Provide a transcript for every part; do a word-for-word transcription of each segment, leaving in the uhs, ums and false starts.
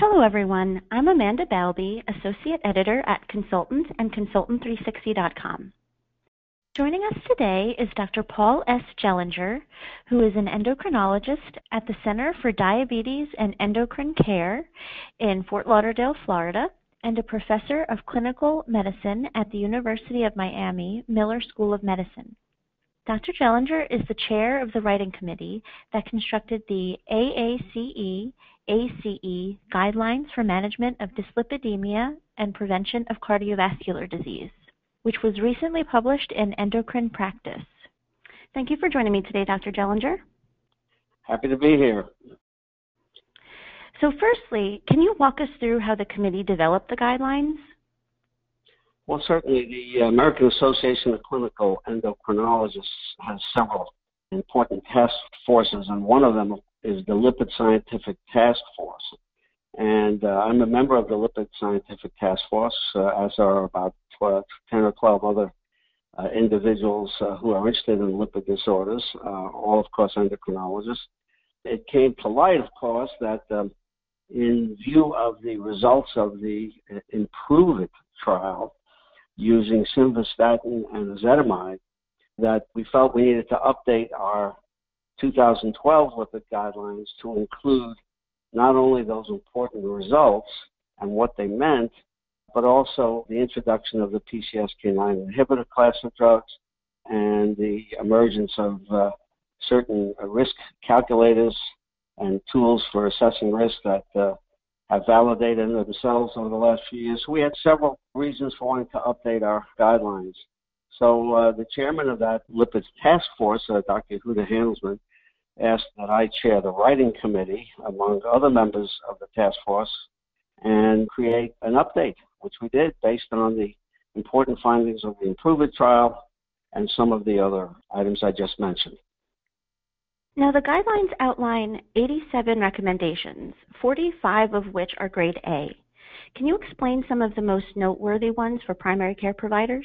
Hello, everyone. I'm Amanda Balby, Associate Editor at Consultant and Consultant three sixty dot com. Joining us today is Doctor Paul S. Jellinger, who is an endocrinologist at the Center for Diabetes and Endocrine Care in Fort Lauderdale, Florida, and a professor of clinical medicine at the University of Miami Miller School of Medicine. Doctor Jellinger is the chair of the writing committee that constructed the A A C E A C E Guidelines for Management of Dyslipidemia and Prevention of Cardiovascular Disease, which was recently published in Endocrine Practice. Thank you for joining me today, Doctor Jellinger. Happy to be here. So firstly, can you walk us through how the committee developed the guidelines? Well, certainly the American Association of Clinical Endocrinologists has several important task forces, and one of them is the Lipid Scientific Task Force. And uh, I'm a member of the Lipid Scientific Task Force, uh, as are about twelve, ten or twelve other uh, individuals uh, who are interested in lipid disorders, uh, all, of course, endocrinologists. It came to light, of course, that um, in view of the results of the IMPROVE-IT trial using simvastatin and ezetimibe, that we felt we needed to update our two thousand twelve lipid guidelines to include not only those important results and what they meant, but also the introduction of the P C S K nine inhibitor class of drugs and the emergence of uh, certain uh, risk calculators and tools for assessing risk that uh, have validated themselves over the last few years. We had several reasons for wanting to update our guidelines. So uh, the chairman of that lipids task force, uh, Doctor Yehuda Handelsman, asked that I chair the writing committee, among other members of the task force, and create an update, which we did based on the important findings of the IMPROVE-IT trial and some of the other items I just mentioned. Now, the guidelines outline eighty-seven recommendations, forty-five of which are grade A. Can you explain some of the most noteworthy ones for primary care providers?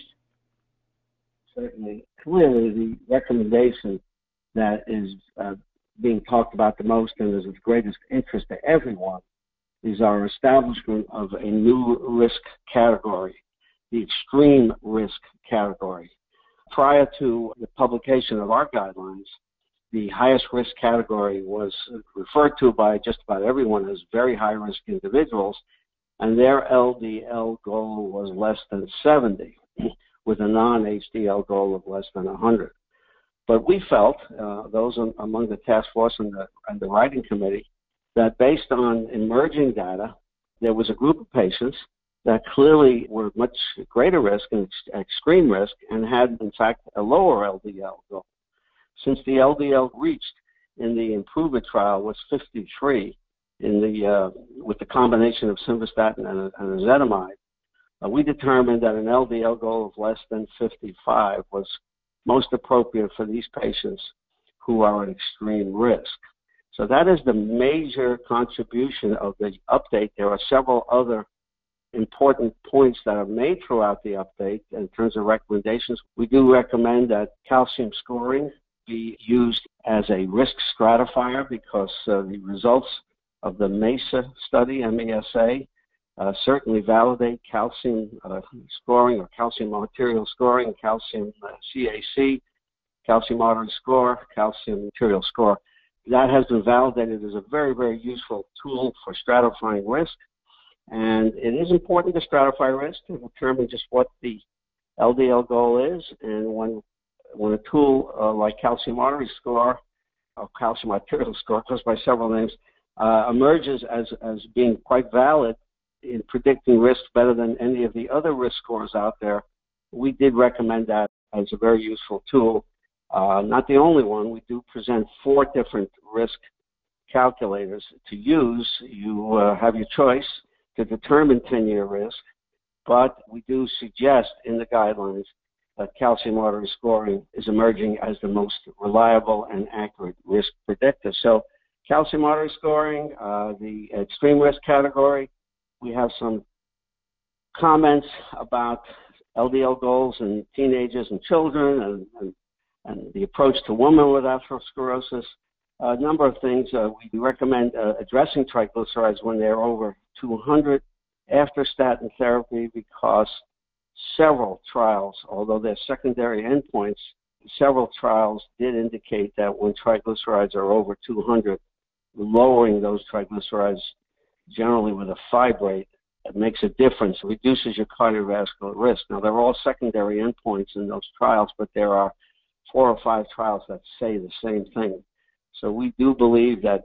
Certainly. Clearly, the recommendation that is uh, being talked about the most and is of greatest interest to everyone is our establishment of a new risk category, the extreme risk category. Prior to the publication of our guidelines, the highest risk category was referred to by just about everyone as very high-risk individuals, and their L D L goal was less than seventy, with a non-H D L goal of less than one hundred. But we felt, uh, those among the task force and the, and the writing committee, that based on emerging data, there was a group of patients that clearly were much greater risk and ex- extreme risk and had, in fact, a lower L D L goal. Since the L D L reached in the IMPROVE-IT trial was fifty-three in the, uh, with the combination of simvastatin and, and ezetimibe, uh, we determined that an L D L goal of less than fifty-five was most appropriate for these patients who are at extreme risk. So that is the major contribution of the update. There are several other important points that are made throughout the update in terms of recommendations. We do recommend that calcium scoring be used as a risk stratifier because uh, the results of the MESA study, M E S A, uh, certainly validate calcium uh, scoring or calcium arterial scoring, calcium uh, C A C, calcium artery score, calcium arterial score. That has been validated as a very, very useful tool for stratifying risk. And it is important to stratify risk to determine just what the L D L goal is. And when when a tool uh, like calcium artery score or calcium arterial score, goes by several names, uh, emerges as, as being quite valid in predicting risk better than any of the other risk scores out there, we did recommend that as a very useful tool. Uh, not the only one. We do present four different risk calculators to use. You uh, have your choice to determine ten-year risk, but we do suggest in the guidelines that calcium artery scoring is emerging as the most reliable and accurate risk predictor. So calcium artery scoring, uh, the extreme risk category, we have some comments about L D L goals in teenagers and children and, and, and the approach to women with atherosclerosis. a number of things. Uh, we recommend uh, addressing triglycerides when they're over two hundred after statin therapy because several trials, although they're secondary endpoints, several trials did indicate that when triglycerides are over two hundred, lowering those triglycerides generally with a fibrate it makes a difference, it reduces your cardiovascular risk. Now, they're all secondary endpoints in those trials, but there are four or five trials that say the same thing. So we do believe that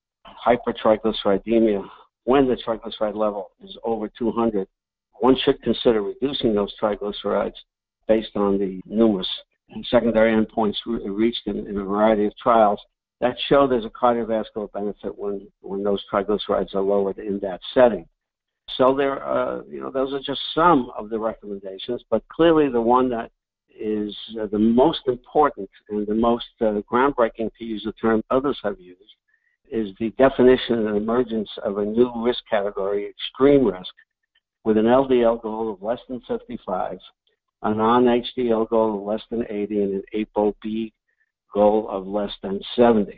hypertriglyceridemia, when the triglyceride level is over two hundred, one should consider reducing those triglycerides based on the numerous secondary endpoints re- reached in, in a variety of trials that show there's a cardiovascular benefit when, when those triglycerides are lowered in that setting. So there, uh, you know, those are just some of the recommendations, but clearly the one that is uh, the most important and the most uh, groundbreaking, to use a term others have used, is the definition and emergence of a new risk category, extreme risk, with an L D L goal of less than fifty-five, a non-H D L goal of less than eighty, and an ApoB goal of less than seventy.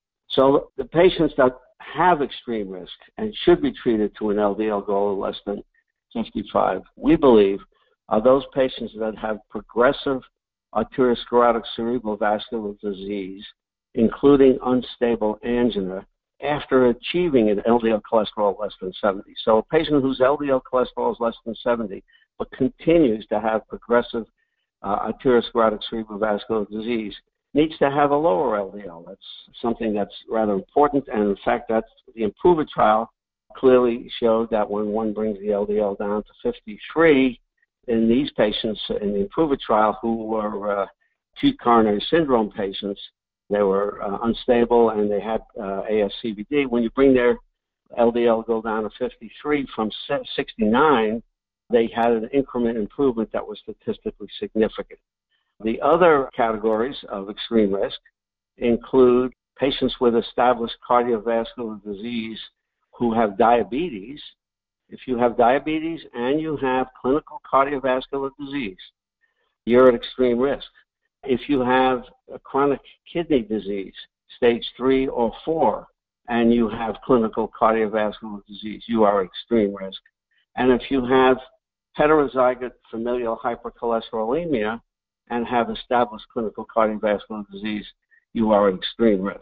So the patients that have extreme risk and should be treated to an L D L goal of less than fifty-five, we believe, are those patients that have progressive arteriosclerotic cerebral vascular disease, including unstable angina, after achieving an L D L cholesterol of less than seventy. So a patient whose L D L cholesterol is less than seventy but continues to have progressive uh, arteriosclerotic cerebral vascular disease needs to have a lower L D L. That's something that's rather important, and in fact, that's the IMPROVE-IT trial clearly showed that when one brings the L D L down to fifty-three, in these patients in the IMPROVE-IT trial who were uh, acute coronary syndrome patients, they were uh, unstable and they had uh, A S C V D. When you bring their L D L go down to fifty-three from sixty-nine, they had an increment improvement that was statistically significant. The other categories of extreme risk include patients with established cardiovascular disease who have diabetes. If you have diabetes and you have clinical cardiovascular disease, you're at extreme risk. If you have a chronic kidney disease, stage three or four, and you have clinical cardiovascular disease, you are at extreme risk. And if you have heterozygote familial hypercholesterolemia and have established clinical cardiovascular disease, you are at extreme risk.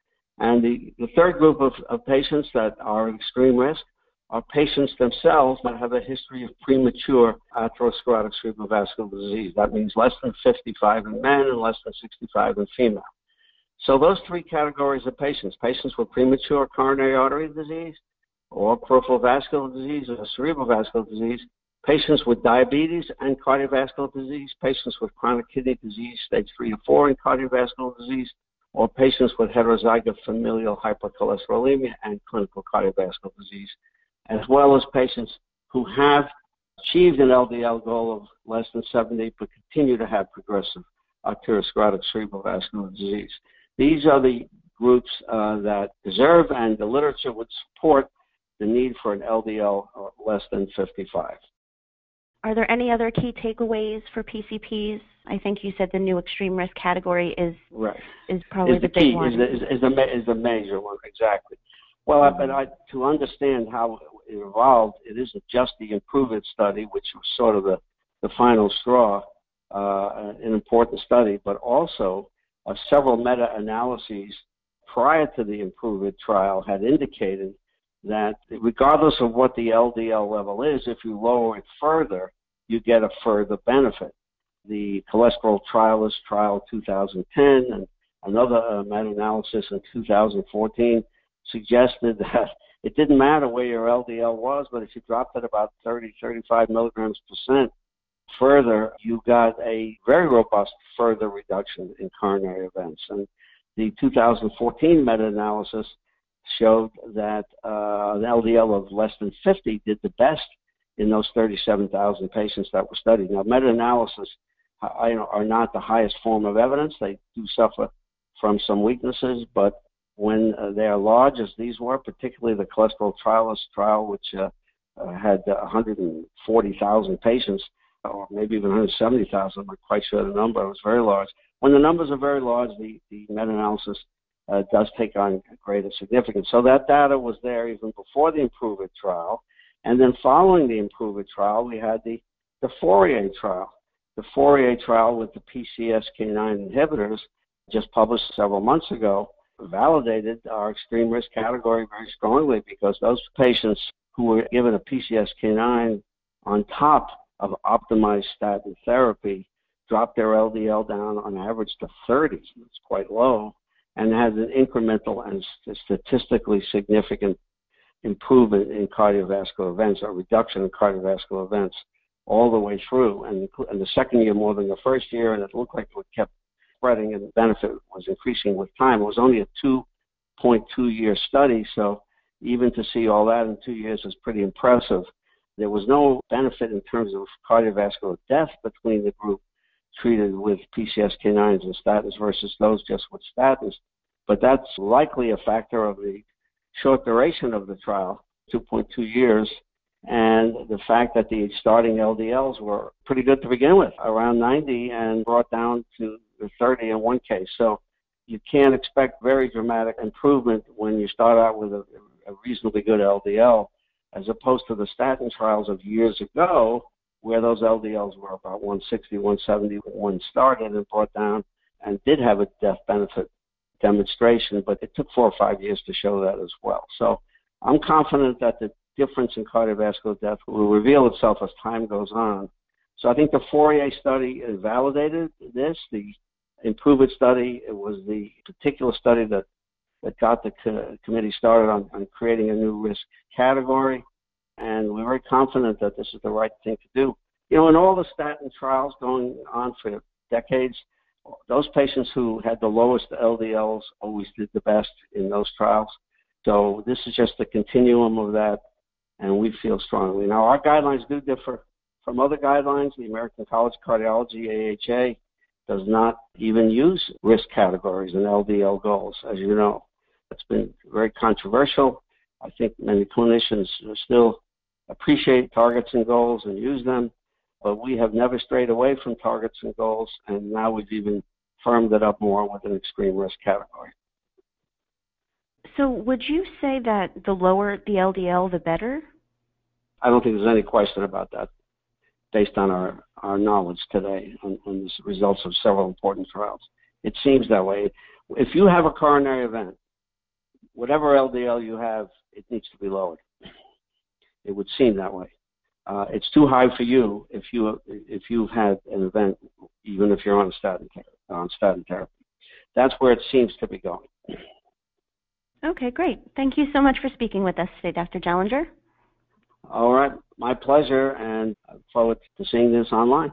And the, the third group of, of patients that are at extreme risk are patients themselves that have a history of premature atherosclerotic cerebral vascular disease. That means less than fifty-five in men and less than sixty-five in female. So those three categories of patients, patients with premature coronary artery disease or peripheral vascular disease or cerebral vascular disease, patients with diabetes and cardiovascular disease, patients with chronic kidney disease, stage three or four, and cardiovascular disease, or patients with heterozygote familial hypercholesterolemia and clinical cardiovascular disease, as well as patients who have achieved an L D L goal of less than seventy but continue to have progressive arteriosclerotic cerebral vascular disease. These are the groups uh, that deserve, and the literature would support, the need for an L D L less than fifty-five. Are there any other key takeaways for P C Ps? I think you said the new extreme risk category is right. is probably is the, the key, big one. Is the, is, is, the, is the major one, exactly. Well, mm-hmm. I, but I, to understand how it evolved, it isn't just the IMPROVE-IT study, which was sort of the, the final straw, uh, an important study, but also uh, several meta-analyses prior to the IMPROVE-IT trial had indicated that regardless of what the L D L level is, if you lower it further, you get a further benefit. The Cholesterol Trialist Trial two thousand ten and another uh, meta-analysis in two thousand fourteen suggested that it didn't matter where your L D L was, but if you dropped it about thirty, thirty-five milligrams percent further, you got a very robust further reduction in coronary events. And the two thousand fourteen meta-analysis showed that uh, an L D L of less than fifty did the best in those thirty-seven thousand patients that were studied. Now, meta-analysis uh, you know, are not the highest form of evidence. They do suffer from some weaknesses, but when uh, they are large, as these were, particularly the Cholesterol Trialist trial, which uh, uh, had uh, one hundred forty thousand patients, or maybe even one hundred seventy thousand, I'm not quite sure the number, it was very large. When the numbers are very large, the, the meta-analysis uh, does take on greater significance. So that data was there even before the IMPROVE-IT trial. And then following the IMPROVE-IT trial, we had the, the FOURIER trial. The FOURIER trial with the P C S K nine inhibitors, just published several months ago, validated our extreme risk category very strongly, because those patients who were given a P C S K nine on top of optimized statin therapy dropped their L D L down on average to thirty. It's quite low, and has an incremental and statistically significant improvement in cardiovascular events, or reduction in cardiovascular events all the way through. And, and the second year more than the first year, and it looked like it kept spreading and the benefit was increasing with time. It was only a two point two year study, so even to see all that in two years is pretty impressive. There was no benefit in terms of cardiovascular death between the group treated with P C S K nines and statins versus those just with statins, but that's likely a factor of the short duration of the trial, two point two years, and the fact that the starting L D Ls were pretty good to begin with, around ninety, and brought down to thirty in one case. So you can't expect very dramatic improvement when you start out with a, a reasonably good L D L, as opposed to the statin trials of years ago, where those L D Ls were about one sixty, one seventy when one started, and brought down and did have a death benefit demonstration, but it took four or five years to show that as well. So I'm confident that the difference in cardiovascular death will reveal itself as time goes on. So I think the FOURIER study validated this. The IMPROVE-IT study, it was the particular study that, that got the co- committee started on, on creating a new risk category, and we're very confident that this is the right thing to do. You know, in all the statin trials going on for decades, those patients who had the lowest L D Ls always did the best in those trials. So this is just the continuum of that, and we feel strongly. Now, our guidelines do differ from other guidelines. The American College of Cardiology, A H A, does not even use risk categories and L D L goals, as you know. It's been very controversial. I think many clinicians still appreciate targets and goals and use them, but we have never strayed away from targets and goals, and now we've even firmed it up more with an extreme risk category. So would you say that the lower the L D L, the better? I don't think there's any question about that, based on our, our knowledge today on, on the results of several important trials. It seems that way. If you have a coronary event, whatever L D L you have, it needs to be lowered. It would seem that way. Uh, it's too high for you if you if you've had an event, even if you're on statin on statin therapy. That's where it seems to be going. Okay, great. Thank you so much for speaking with us today, Doctor Jellinger. All right, my pleasure, and I look forward to seeing this online.